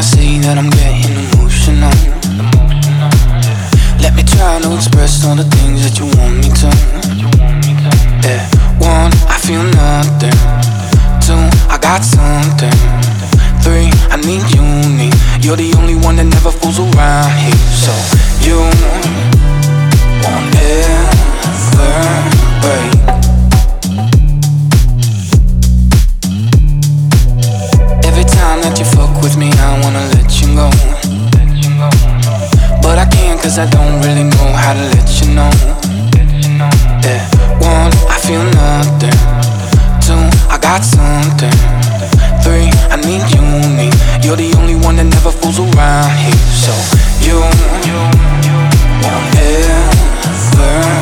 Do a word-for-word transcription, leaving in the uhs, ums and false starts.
I say that I'm getting emotional. Let me try to express all the things that you want me to. Yeah. One, I feel nothing. Two, I got something. Three, I need you, need. You're the only one that never fools around here. So you won't ever break. Every time that you fuck with me, I wanna let you go, but I can't, cause I don't really know how to let you know. Yeah. One, I feel nothing. Two, I got something. Three, I need you, need. You're the only one that never fools around here. So you won't ever